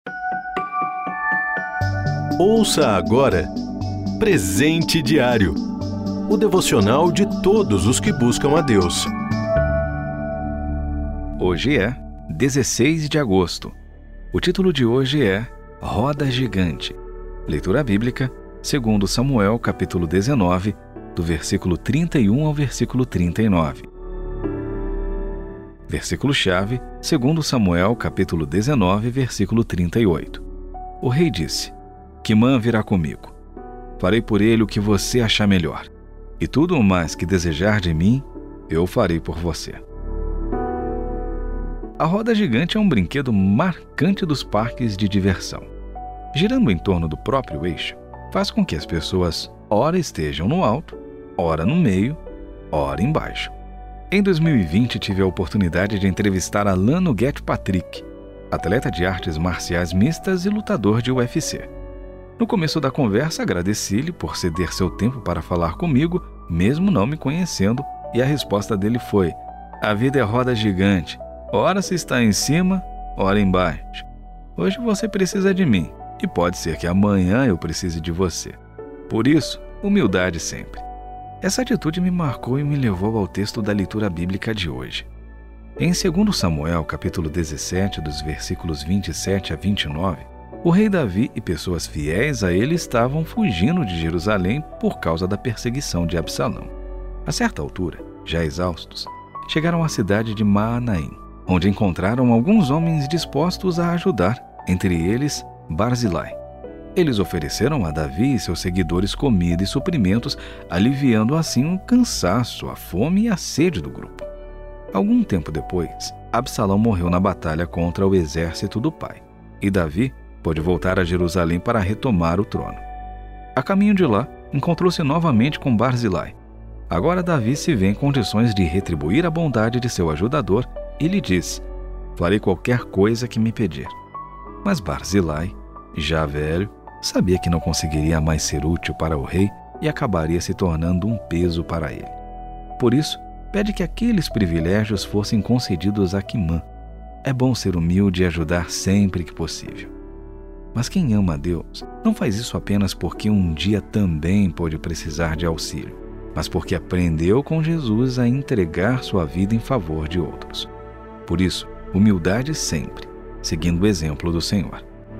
Ouça agora Presente Diário, o devocional de todos os que buscam a Deus. Hoje é 16 de agosto. O título de hoje é Roda Gigante. Leitura bíblica, 2 Samuel, capítulo 19, do versículo 31 ao versículo 39. Versículo-chave, 2 Samuel, capítulo 19, versículo 38. O rei disse: Quimã virá comigo. Farei por ele o que você achar melhor. E tudo o mais que desejar de mim, eu farei por você. A roda gigante é um brinquedo marcante dos parques de diversão. Girando em torno do próprio eixo, faz com que as pessoas ora estejam no alto, ora no meio, ora embaixo. Em 2020, tive a oportunidade de entrevistar Alan Patrick, atleta de artes marciais mistas e lutador de UFC. No começo da conversa, agradeci-lhe por ceder seu tempo para falar comigo, mesmo não me conhecendo, e a resposta dele foi: a vida é roda gigante, ora se está em cima, ora embaixo. Hoje você precisa de mim, e pode ser que amanhã eu precise de você. Por isso, humildade sempre. Essa atitude me marcou e me levou ao texto da leitura bíblica de hoje. Em 2 Samuel, capítulo 17, dos versículos 27 a 29, o rei Davi e pessoas fiéis a ele estavam fugindo de Jerusalém por causa da perseguição de Absalão. A certa altura, já exaustos, chegaram à cidade de Maanaim, onde encontraram alguns homens dispostos a ajudar, entre eles Barzilai. Eles ofereceram a Davi e seus seguidores comida e suprimentos, aliviando assim o cansaço, a fome e a sede do grupo. Algum tempo depois, Absalão morreu na batalha contra o exército do pai, e Davi pôde voltar a Jerusalém para retomar o trono. A caminho de lá, encontrou-se novamente com Barzilai. Agora Davi se vê em condições de retribuir a bondade de seu ajudador e lhe diz: farei qualquer coisa que me pedir. Mas Barzilai, já velho, sabia que não conseguiria mais ser útil para o rei e acabaria se tornando um peso para ele. Por isso, pede que aqueles privilégios fossem concedidos a Quimã. É bom ser humilde e ajudar sempre que possível. Mas quem ama a Deus não faz isso apenas porque um dia também pode precisar de auxílio, mas porque aprendeu com Jesus a entregar sua vida em favor de outros. Por isso, humildade sempre, seguindo o exemplo do Senhor.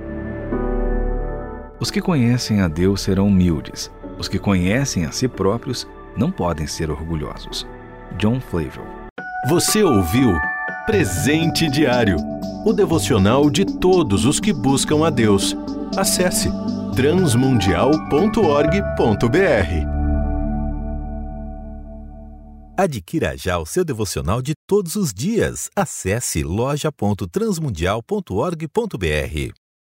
Os que conhecem a Deus serão humildes. Os que conhecem a si próprios não podem ser orgulhosos. John Flavel. Você ouviu Presente Diário, o devocional de todos os que buscam a Deus. Acesse transmundial.org.br. Adquira já o seu devocional de todos os dias. Acesse loja.transmundial.org.br.